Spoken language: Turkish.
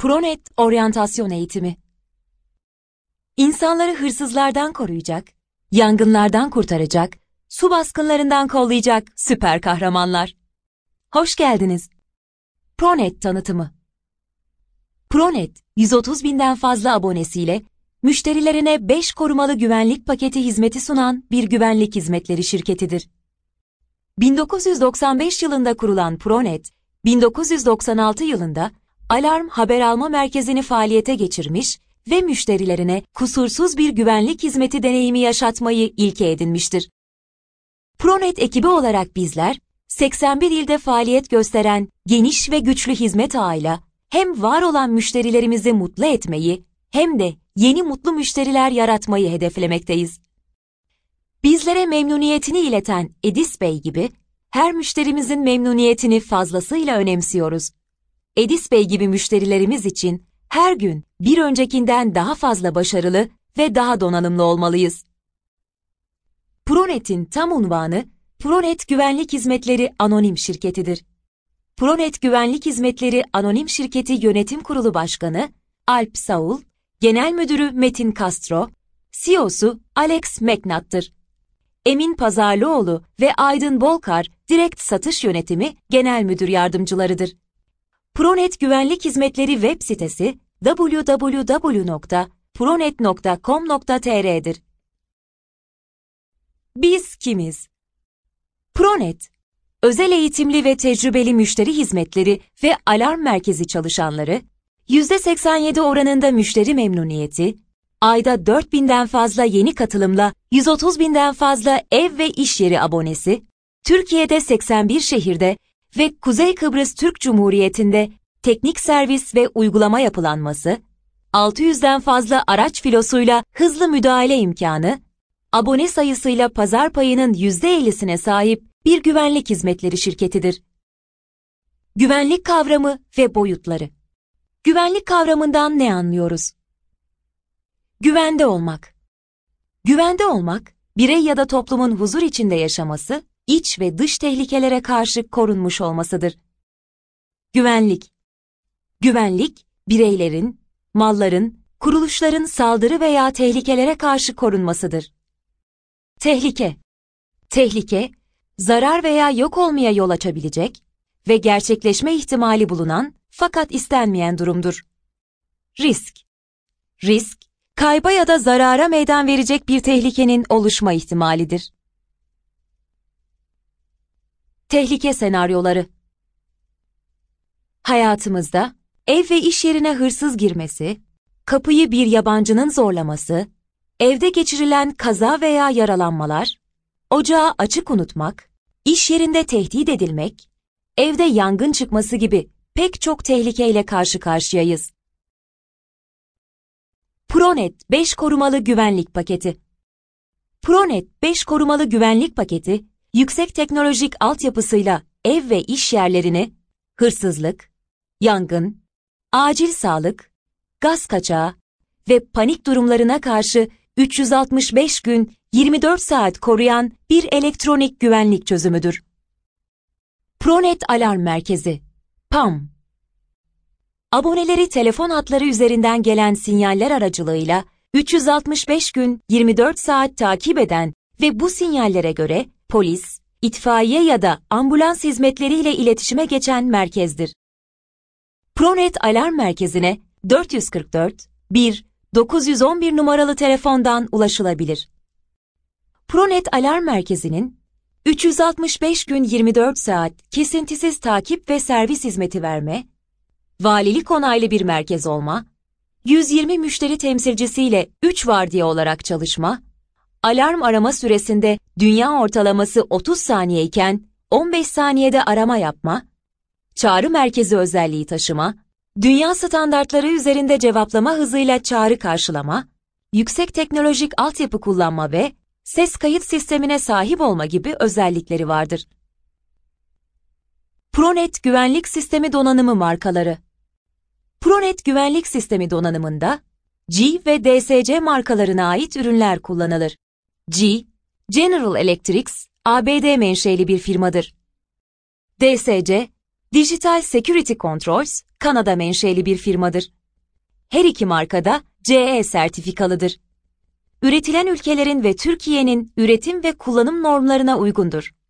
Pronet oryantasyon eğitimi. İnsanları hırsızlardan koruyacak, yangınlardan kurtaracak, su baskınlarından kollayacak süper kahramanlar. Hoş geldiniz. Pronet tanıtımı. Pronet, 130 binden fazla abonesiyle müşterilerine 5 korumalı güvenlik paketi hizmeti sunan bir güvenlik hizmetleri şirketidir. 1995 yılında kurulan Pronet, 1996 yılında Alarm Haber Alma Merkezi'ni faaliyete geçirmiş ve müşterilerine kusursuz bir güvenlik hizmeti deneyimi yaşatmayı ilke edinmiştir. Pronet ekibi olarak bizler, 81 ilde faaliyet gösteren geniş ve güçlü hizmet ağıyla hem var olan müşterilerimizi mutlu etmeyi hem de yeni mutlu müşteriler yaratmayı hedeflemekteyiz. Bizlere memnuniyetini ileten Edis Bey gibi her müşterimizin memnuniyetini fazlasıyla önemsiyoruz. Edis Bey gibi müşterilerimiz için her gün bir öncekinden daha fazla başarılı ve daha donanımlı olmalıyız. Pronet'in tam unvanı Pronet Güvenlik Hizmetleri Anonim Şirketidir. Pronet Güvenlik Hizmetleri Anonim Şirketi Yönetim Kurulu Başkanı Alp Saul, Genel Müdürü Metin Castro, CEO'su Alex McNutt'tır. Emin Pazarlıoğlu ve Aydın Bolkar, Direkt Satış Yönetimi Genel Müdür Yardımcılarıdır. Pronet Güvenlik Hizmetleri web sitesi www.pronet.com.tr'dir. Biz kimiz? Pronet, özel eğitimli ve tecrübeli müşteri hizmetleri ve alarm merkezi çalışanları, %87 oranında müşteri memnuniyeti, ayda 4.000'den fazla yeni katılımla 130.000'den fazla ev ve iş yeri abonesi, Türkiye'de 81 şehirde ve Kuzey Kıbrıs Türk Cumhuriyeti'nde teknik servis ve uygulama yapılanması, 600'den fazla araç filosuyla hızlı müdahale imkanı, abone sayısıyla pazar payının %50'sine sahip bir güvenlik hizmetleri şirketidir. Güvenlik kavramı ve boyutları. Güvenlik kavramından ne anlıyoruz? Güvende olmak. Güvende olmak, birey ya da toplumun huzur içinde yaşaması, iç ve dış tehlikelere karşı korunmuş olmasıdır. Güvenlik. Güvenlik, bireylerin, malların, kuruluşların saldırı veya tehlikelere karşı korunmasıdır. Tehlike. Tehlike, zarar veya yok olmaya yol açabilecek ve gerçekleşme ihtimali bulunan fakat istenmeyen durumdur. Risk. Risk, kayba ya da zarara meydan verecek bir tehlikenin oluşma ihtimalidir. Tehlike senaryoları. Hayatımızda ev ve iş yerine hırsız girmesi, kapıyı bir yabancının zorlaması, evde geçirilen kaza veya yaralanmalar, ocağı açık unutmak, iş yerinde tehdit edilmek, evde yangın çıkması gibi pek çok tehlikeyle karşı karşıyayız. Pronet 5 korumalı güvenlik paketi. Pronet 5 korumalı güvenlik paketi, yüksek teknolojik altyapısıyla ev ve iş yerlerini hırsızlık, yangın, acil sağlık, gaz kaçağı ve panik durumlarına karşı 365 gün 24 saat koruyan bir elektronik güvenlik çözümüdür. Pronet Alarm Merkezi, PAM. Aboneleri telefon hatları üzerinden gelen sinyaller aracılığıyla 365 gün 24 saat takip eden ve bu sinyallere göre polis, itfaiye ya da ambulans hizmetleriyle iletişime geçen merkezdir. Pronet Alarm Merkezi'ne 444 1 911 numaralı telefondan ulaşılabilir. Pronet Alarm Merkezi'nin 365 gün 24 saat kesintisiz takip ve servis hizmeti verme, valilik onaylı bir merkez olma, 120 müşteri temsilcisiyle 3 vardiya olarak çalışma, alarm arama süresinde dünya ortalaması 30 saniye iken 15 saniyede arama yapma, çağrı merkezi özelliği taşıma, dünya standartları üzerinde cevaplama hızıyla çağrı karşılama, yüksek teknolojik altyapı kullanma ve ses kayıt sistemine sahip olma gibi özellikleri vardır. Pronet Güvenlik Sistemi Donanımı markaları. Pronet Güvenlik Sistemi donanımında G ve DSC markalarına ait ürünler kullanılır. G, General Electric, ABD menşeli bir firmadır. DSC, Digital Security Controls, Kanada menşeli bir firmadır. Her iki marka da CE sertifikalıdır. Üretilen ülkelerin ve Türkiye'nin üretim ve kullanım normlarına uygundur.